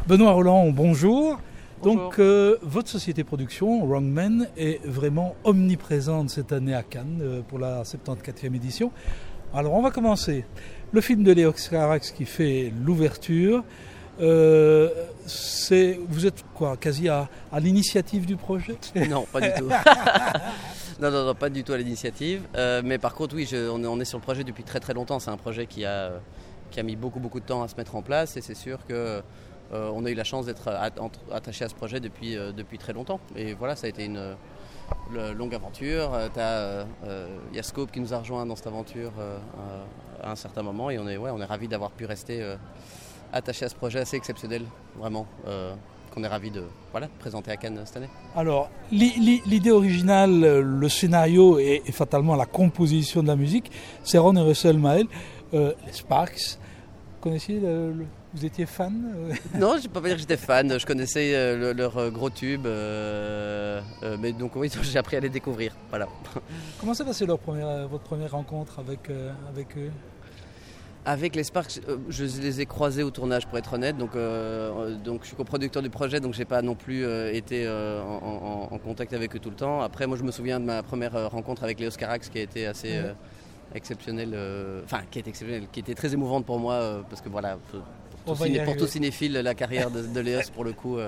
Benoît Roland, bonjour. Bonjour. Donc, votre société de production, Wrongmen, est vraiment omniprésente cette année à Cannes pour la 74e édition. Alors, on va commencer. Le film de Léos Carax qui fait l'ouverture. Vous êtes quoi, quasi à l'initiative du projet ? Non, pas du tout. non, pas du tout à l'initiative. Mais par contre, oui, on est sur le projet depuis très très longtemps. C'est un projet qui a mis beaucoup de temps à se mettre en place, et c'est sûr que on a eu la chance d'être attaché à ce projet depuis très longtemps. Et voilà, ça a été une longue aventure. Il y a Scope qui nous a rejoint dans cette aventure à un certain moment, et on est ravis d'avoir pu rester attaché à ce projet assez exceptionnel, vraiment, qu'on est ravis de présenter à Cannes cette année. Alors, l'idée originale, le scénario et fatalement la composition de la musique, c'est Ron et Russell Mael, les Sparks. Vous connaissiez vous étiez fan ? Non, je ne peux pas dire que j'étais fan. Je connaissais leur gros tube, mais donc oui, j'ai appris à les découvrir. Voilà. Comment s'est passée votre première rencontre avec eux ? Avec les Sparks, je les ai croisés au tournage, pour être honnête. Donc je suis coproducteur du projet, donc j'ai pas non plus été en contact avec eux tout le temps. Après, moi, je me souviens de ma première rencontre avec Léos Carax, qui a été assez exceptionnelle, qui était très émouvante pour moi, parce que voilà, pour tout cinéphile, la carrière de Léos, pour le coup,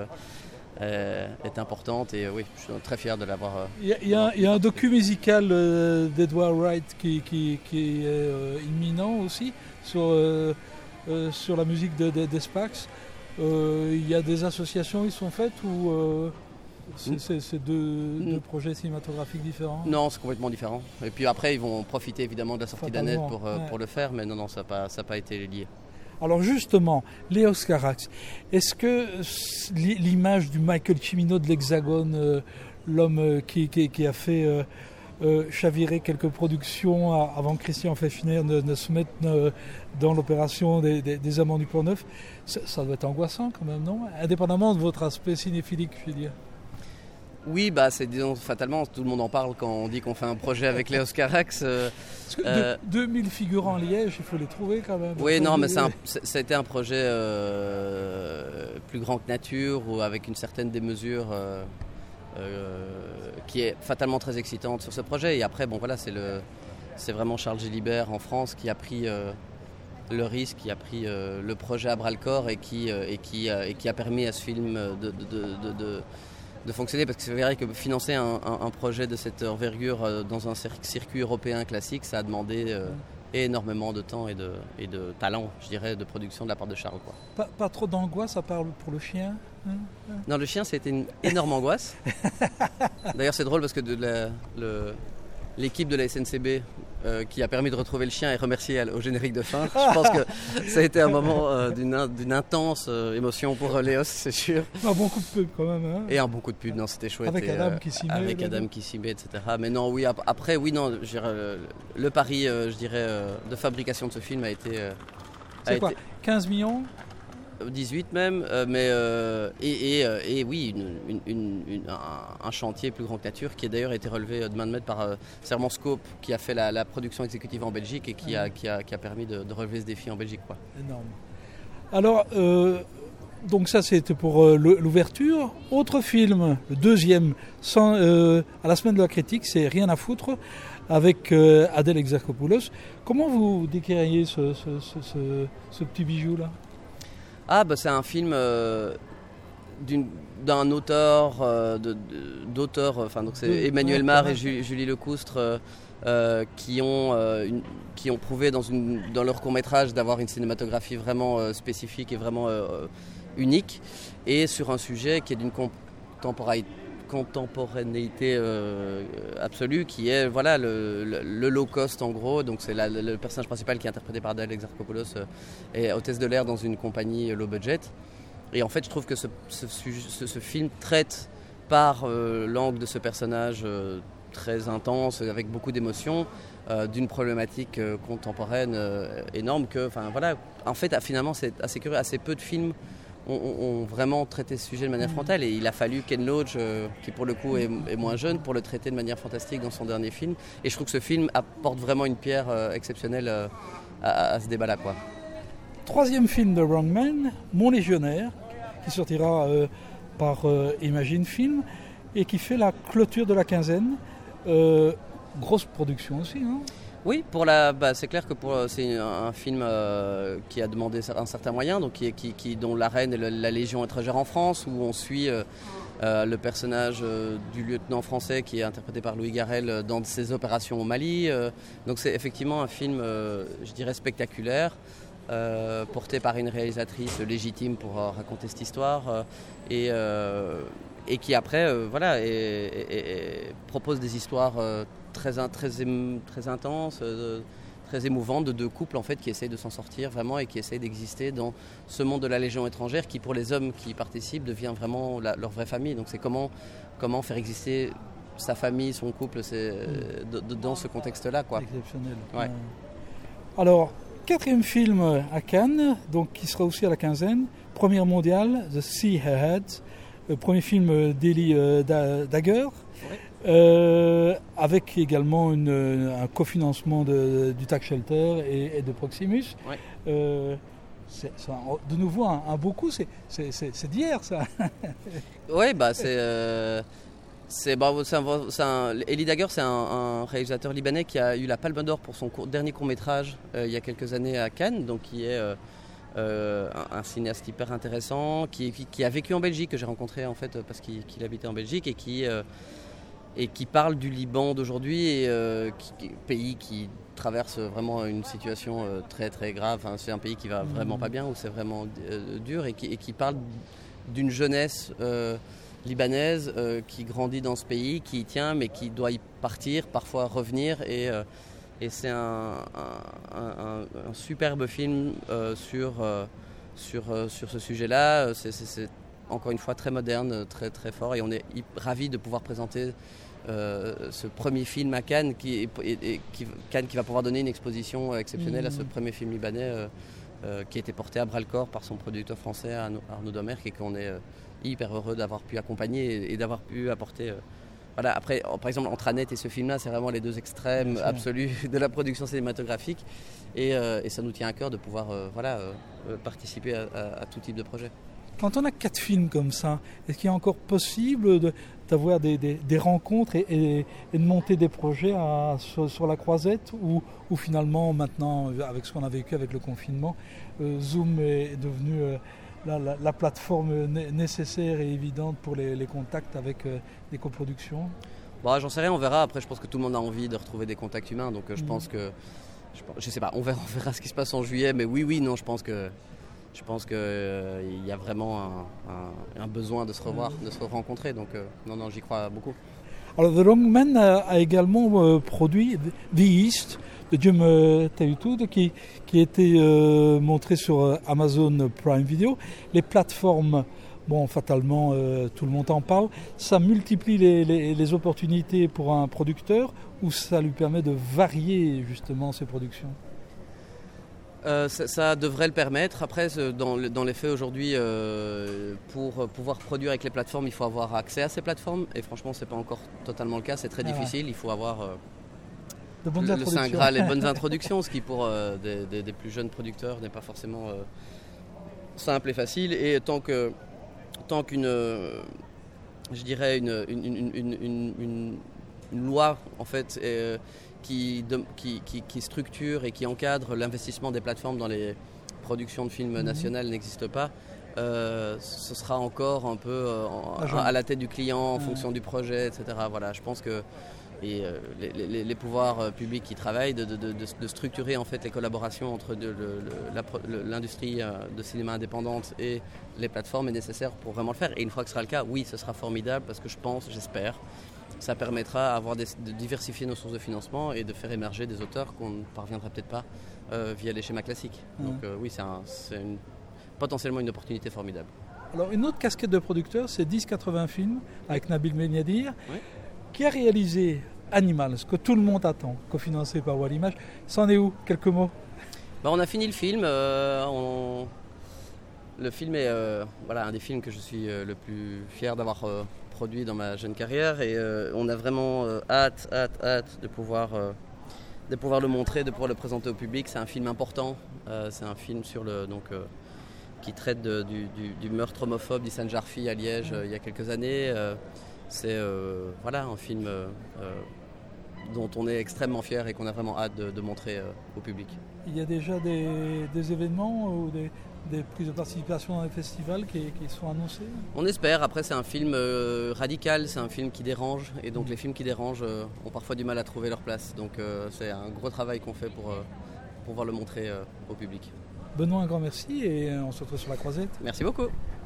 est importante, et oui, je suis très fier de l'avoir. Il y a un docu musical d'Edward Wright qui est imminent aussi sur la musique des Sparks. Il y a des associations qui sont faites ou c'est deux projets cinématographiques différents ? Non, c'est complètement différent. Et puis après, ils vont profiter évidemment de la sortie d'Annette pour le faire, mais non, ça n'a pas été lié. Alors justement, Léos Carax, est-ce que l'image du Michael Cimino de l'Hexagone, l'homme qui a fait chavirer quelques productions avant que Christian Fechner ne se mette dans l'opération des Amants du Pont-Neuf, ça doit être angoissant quand même, non ? Indépendamment de votre aspect cinéphilique, je veux dire. Oui, disons, fatalement, tout le monde en parle quand on dit qu'on fait un projet avec Léos Carax. 2000 figurants à Liège, il faut les trouver quand même. Oui, non, mais ça a été un projet plus grand que nature, ou avec une certaine démesure qui est fatalement très excitante sur ce projet. Et après, c'est vraiment Charles Gélibert en France qui a pris le risque, qui a pris le projet à bras-le-corps, et qui a permis à ce film de fonctionner, parce que c'est vrai que financer un projet de cette envergure dans un circuit européen classique, ça a demandé énormément de temps et de talent, je dirais, de production de la part de Charles, quoi. Pas trop d'angoisse à part pour le chien ? Non, le chien, c'était une énorme angoisse. D'ailleurs, c'est drôle parce que l'équipe de la SNCB qui a permis de retrouver le chien est remerciée au générique de fin. Je pense que ça a été un moment d'une intense émotion pour Léos, c'est sûr. Un bon coup de pub quand même. Hein. Et un bon coup de pub, non, c'était chouette. Avec Adam qui s'y met. Avec Adam qui s'y met, etc. Mais non, oui, après, oui, non, je dirais, le pari, je dirais, de fabrication de ce film a été... C'est quoi, 15 millions ? 18 même, et oui, un chantier plus grand que nature, qui a d'ailleurs été relevé de main de maître par Serment Scope, qui a fait la production exécutive en Belgique, et qui a permis de relever ce défi en Belgique, quoi. Énorme. Alors, donc ça c'était pour l'ouverture. Autre film, le deuxième, à la semaine de la critique, c'est Rien à foutre, avec Adèle Exarchopoulos. Comment vous décririez ce petit bijou-là ? C'est un film d'un auteur, donc c'est Emmanuel Mar et Julie Lecoustre, qui ont prouvé dans leur court-métrage d'avoir une cinématographie vraiment spécifique et vraiment unique, et sur un sujet qui est d'une contemporanéité absolue, qui est le low cost en gros. Donc c'est le personnage principal qui est interprété par Adèle Exarchopoulos, est hôtesse de l'air dans une compagnie low budget, et en fait je trouve que ce film traite par l'angle de ce personnage très intense, avec beaucoup d'émotions, d'une problématique contemporaine énorme, en fait finalement c'est assez curieux, assez peu de films ont vraiment traité ce sujet de manière frontale, et il a fallu Ken Loach, qui pour le coup est moins jeune, pour le traiter de manière fantastique dans son dernier film, et je trouve que ce film apporte vraiment une pierre exceptionnelle à ce débat-là, quoi. Troisième film de Wrongmen, Mon Légionnaire, qui qui sortira par Imagine Film et qui fait la clôture de la quinzaine. Grosse production aussi, hein. Oui, c'est clair que c'est un film qui a demandé un certain moyen, donc dont la reine et la Légion étrangère en France, où on suit le personnage du lieutenant français qui est interprété par Louis Garrel dans ses opérations au Mali. Donc c'est effectivement un film, je dirais, spectaculaire, porté par une réalisatrice légitime pour raconter cette histoire et qui après propose des histoires très intenses, très émouvantes de deux couples en fait qui essayent de s'en sortir vraiment et qui essayent d'exister dans ce monde de la Légion étrangère qui pour les hommes qui y participent devient vraiment leur vraie famille. Donc c'est comment faire exister sa famille, son couple, dans ce contexte-là, quoi. Exceptionnel. Ouais. Alors, 4e film à Cannes, donc qui sera aussi à la quinzaine, première mondiale, The Sea Ahead, premier film d'Eli Daguerre. Ouais. Avec également un cofinancement du Tax Shelter et de Proximus. Ouais. C'est de nouveau un beau coup, c'est d'hier ça. Oui, Eli Daguerre, c'est un réalisateur libanais qui a eu la Palme d'Or pour son dernier court-métrage il y a quelques années à Cannes, donc qui est un cinéaste hyper intéressant, qui a vécu en Belgique, que j'ai rencontré en fait parce qu'il habitait en Belgique et qui parle du Liban d'aujourd'hui, pays qui traverse vraiment une situation très très grave. Enfin, c'est un pays qui va vraiment pas bien, où c'est vraiment dur, et qui parle d'une jeunesse libanaise qui grandit dans ce pays, qui y tient, mais qui doit y partir, parfois revenir. Et c'est un superbe film sur ce sujet-là. C'est encore une fois très moderne, très très fort, et on est ravis de pouvoir présenter ce premier film à Cannes, Cannes qui va pouvoir donner une exposition exceptionnelle à ce premier film libanais qui a été porté à bras-le-corps par son producteur français Arnaud Domergue, et qu'on est hyper heureux d'avoir pu accompagner et d'avoir pu apporter. Voilà. Après, par exemple, entre Annette et ce film-là, c'est vraiment les deux extrêmes absolus de la production cinématographique, et ça nous tient à cœur de pouvoir participer à tout type de projet. Quand on a 4 films comme ça, est-ce qu'il est encore possible d'avoir des rencontres et de monter des projets sur la croisette, ou finalement maintenant, avec ce qu'on a vécu avec le confinement, Zoom est devenu la plateforme nécessaire et évidente pour les contacts avec des coproductions? J'en sais rien, on verra. Après, je pense que tout le monde a envie de retrouver des contacts humains, donc je pense que, je sais pas, on verra ce qui se passe en juillet, mais non, je pense qu'il y a vraiment un besoin de se revoir, de se rencontrer. Donc non, j'y crois beaucoup. Alors The Wrong Man a également produit The East de Jim Tayutud, qui a été montré sur Amazon Prime Video. Les plateformes, fatalement, tout le monde en parle. Ça multiplie les opportunités pour un producteur, ou ça lui permet de varier justement ses productions? Ça devrait le permettre. Après, dans les faits aujourd'hui, pour pouvoir produire avec les plateformes, il faut avoir accès à ces plateformes. Et franchement, c'est pas encore totalement le cas. C'est très difficile. Il faut avoir le Saint Graal, les bonnes introductions, ce qui pour des plus jeunes producteurs n'est pas forcément simple et facile. Et tant qu'une, je dirais une loi en fait. Qui structure et qui encadre l'investissement des plateformes dans les productions de films nationales n'existe pas, ce sera encore un peu à la tête du client en fonction du projet, etc. Voilà, je pense que les pouvoirs publics qui travaillent de structurer en fait les collaborations entre l'industrie de cinéma indépendante et les plateformes est nécessaire pour vraiment le faire. Et une fois que ce sera le cas, oui, ce sera formidable, parce que j'espère, ça permettra de diversifier nos sources de financement et de faire émerger des auteurs qu'on ne parviendra peut-être pas via les schémas classiques. Donc oui, c'est potentiellement une opportunité formidable. Alors une autre casquette de producteur, c'est 10-80 films avec Nabil Benyadir, qui a réalisé Animal, ce que tout le monde attend, cofinancé par Wallimage. C'en est où? Quelques mots? On a fini le film. Le film est un des films que je suis le plus fier d'avoir produit dans ma jeune carrière, et on a vraiment hâte de pouvoir le montrer, de pouvoir le présenter au public. C'est un film important, c'est un film sur qui traite du meurtre homophobe d'Hissane Jarfi à Liège il y a quelques années. C'est un film dont on est extrêmement fier et qu'on a vraiment hâte de montrer au public. Il y a déjà des événements ou des prises de participation dans les festivals qui sont annoncées? On espère. Après, c'est un film radical, c'est un film qui dérange. Et donc les films qui dérangent ont parfois du mal à trouver leur place. Donc c'est un gros travail qu'on fait pour pouvoir le montrer au public. Benoît, un grand merci et on se retrouve sur la Croisette. Merci beaucoup.